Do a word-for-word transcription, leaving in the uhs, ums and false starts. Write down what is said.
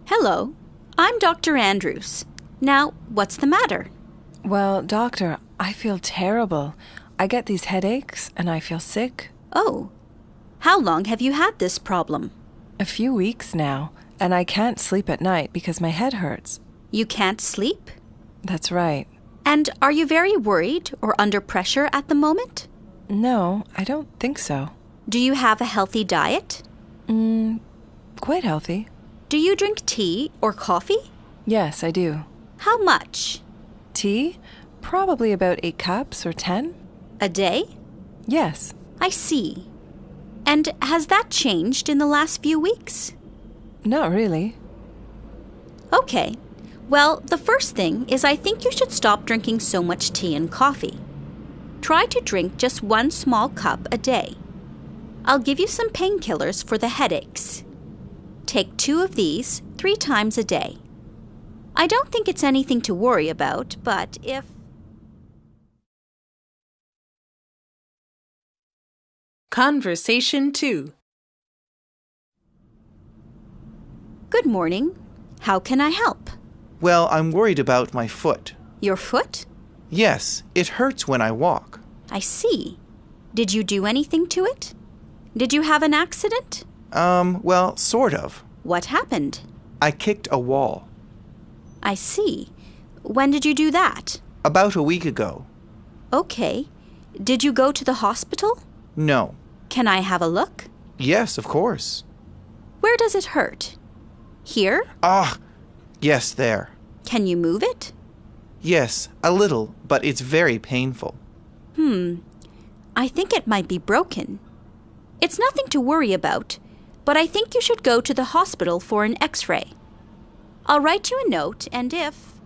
Hello, I'm Doctor Andrews. Now, what's the matter? Well, doctor, I feel terrible. I get these headaches and I feel sick. Oh, how long have you had this problem? A few weeks now, and I can't sleep at night because my head hurts. You can't sleep? That's right. And are you very worried or under pressure at the moment? No, I don't think so. Do you have a healthy diet? Mm, quite healthy. Do you drink tea or coffee? Yes, I do. How much? Tea? Probably about eight cups or ten. A day? Yes. I see. And has that changed in the last few weeks? Not really. Okay. Well, the first thing is I think you should stop drinking so much tea and coffee. Try to drink just one small cup a day. I'll give you some painkillers for the headaches. Take two of these three times a day. I don't think it's anything to worry about, but if... Conversation two. Good morning. How can I help? Well, I'm worried about my foot. Your foot? Yes, it hurts when I walk. I see. Did you do anything to it? Did you have an accident? Um, well, sort of. What happened? I kicked a wall. I see. When did you do that? About a week ago. Okay. Did you go to the hospital? No. Can I have a look? Yes, of course. Where does it hurt? Here? Ah, yes, there. Can you move it? Yes, a little, but it's very painful. Hmm. I think it might be broken. It's nothing to worry about, but I think you should go to the hospital for an X-ray. I'll write you a note, and if...